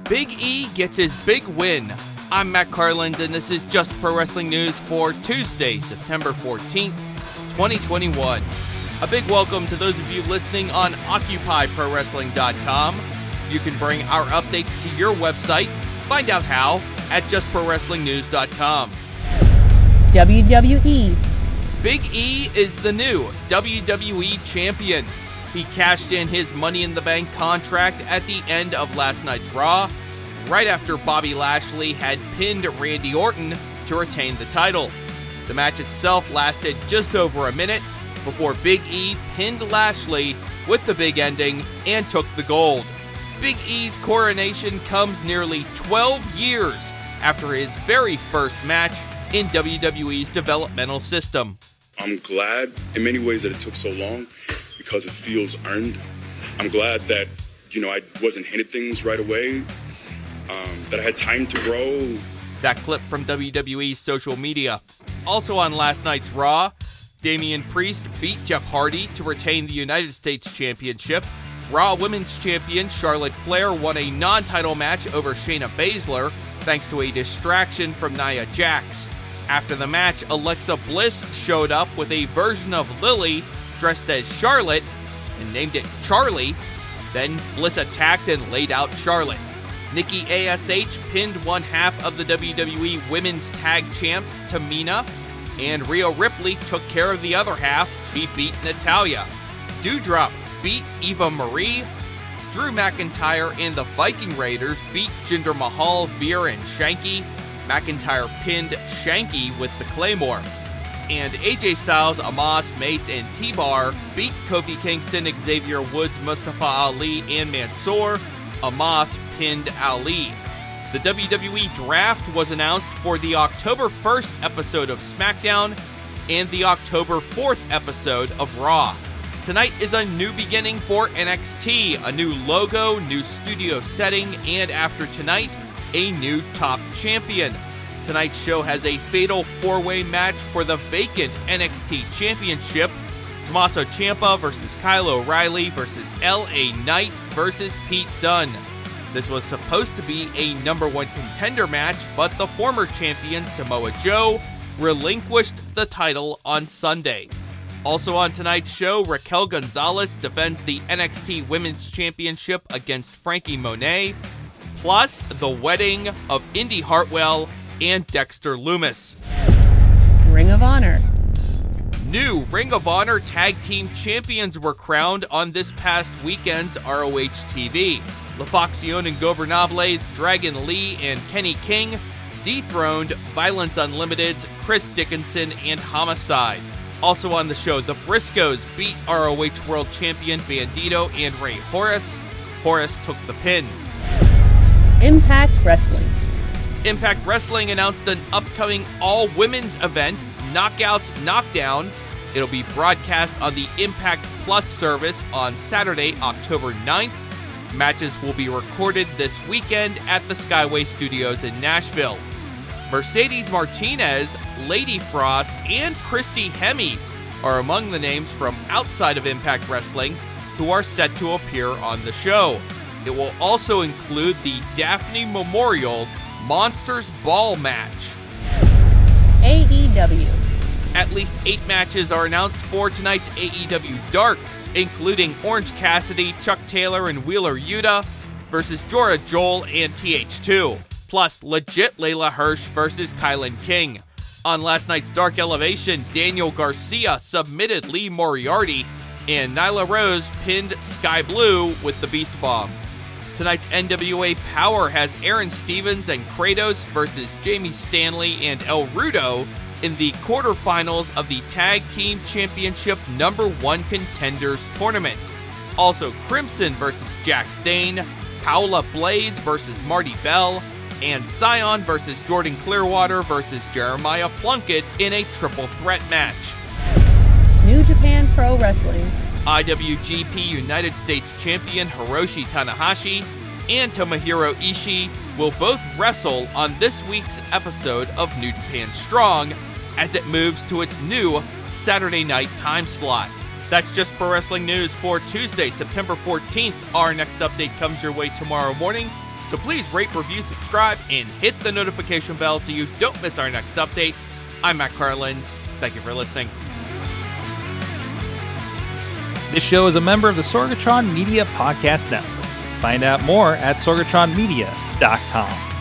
Big E gets his big win. I'm Matt Carlins, and this is Just Pro Wrestling News for Tuesday, September 14th, 2021. A big welcome to those of you listening on OccupyProWrestling.com. You can bring our updates to your website. Find out how at JustProWrestlingNews.com. WWE. Big E is the new WWE Champion. He cashed in his Money in the Bank contract at the end of last night's Raw, right after Bobby Lashley had pinned Randy Orton to retain the title. The match itself lasted just over a minute before Big E pinned Lashley with the big ending and took the gold. Big E's coronation comes nearly 12 years after his very first match in WWE's developmental system. I'm glad in many ways that it took so long because it feels earned. I'm glad that, I wasn't handed things right away, that I had time to grow. That clip from WWE's social media. Also on last night's Raw, Damian Priest beat Jeff Hardy to retain the United States Championship. Raw Women's Champion Charlotte Flair won a non-title match over Shayna Baszler thanks to a distraction from Nia Jax. After the match, Alexa Bliss showed up with a version of Lily dressed as Charlotte and named it Charlie. Then Bliss attacked and laid out Charlotte. Nikki A.S.H. pinned one half of the WWE Women's Tag Champs, Tamina, and Rhea Ripley took care of the other half. She beat Natalya. Doudrop beat Eva Marie. Drew McIntyre and the Viking Raiders beat Jinder Mahal, Veer, and Shanky. McIntyre pinned Shanky with the Claymore. And AJ Styles, Omos, Mace, and T-Bar beat Kofi Kingston, Xavier Woods, Mustafa Ali, and Mansoor. Omos pinned Ali. The WWE Draft was announced for the October 1st episode of SmackDown and the October 4th episode of Raw. Tonight is a new beginning for NXT, a new logo, new studio setting, and after tonight, a new top champion. Tonight's show has a fatal four-way match for the vacant NXT Championship. Tommaso Ciampa versus Kyle O'Reilly versus LA Knight versus Pete Dunne. This was supposed to be a number one contender match, but the former champion Samoa Joe relinquished the title on Sunday. Also on tonight's show, Raquel Gonzalez defends the NXT Women's Championship against Frankie Monet, plus the wedding of Indy Hartwell and Dexter Lumis. Ring of Honor. New Ring of Honor Tag Team Champions were crowned on this past weekend's ROH TV. La Facción Ingobernables, Dragon Lee, and Kenny King dethroned Violence Unlimited's Chris Dickinson and Homicide. Also on the show, the Briscoes beat ROH World Champion Bandito and Ray Horace. Horace took the pin. Impact Wrestling. Impact Wrestling announced an upcoming all-women's event, Knockouts Knockdown. It'll be broadcast on the Impact Plus service on Saturday, October 9th. Matches will be recorded this weekend at the Skyway Studios in Nashville. Mercedes Martinez, Lady Frost, and Christy Hemme are among the names from outside of Impact Wrestling who are set to appear on the show. It will also include the Daphne Memorial Monsters Ball match. AEW. At least 8 matches are announced for tonight's AEW Dark, including Orange Cassidy, Chuck Taylor, and Wheeler Yuta versus Jorah Joel and TH2, plus legit Layla Hirsch versus Kylan King. On last night's Dark Elevation, Daniel Garcia submitted Lee Moriarty, and Nyla Rose pinned Sky Blue with the Beast Bomb. Tonight's NWA Power has Aaron Stevens and Kratos versus Jamie Stanley and El Rudo in the quarterfinals of the Tag Team Championship #1 Contenders Tournament. Also, Crimson versus Jax Dane, Paola Blaze versus Marty Bell, and Scion versus Jordan Clearwater versus Jeremiah Plunkett in a triple threat match. New Japan Pro Wrestling. IWGP United States Champion Hiroshi Tanahashi and Tomohiro Ishii will both wrestle on this week's episode of New Japan Strong as it moves to its new Saturday night time slot. That's Just Pro Wrestling News for Tuesday, September 14th. Our next update comes your way tomorrow morning, So please rate, review, subscribe, and hit the notification bell so you don't miss our next update. I'm Matt Carlins. Thank you for listening. This show is a member of the Sorgatron Media Podcast Network. Find out more at sorgatronmedia.com.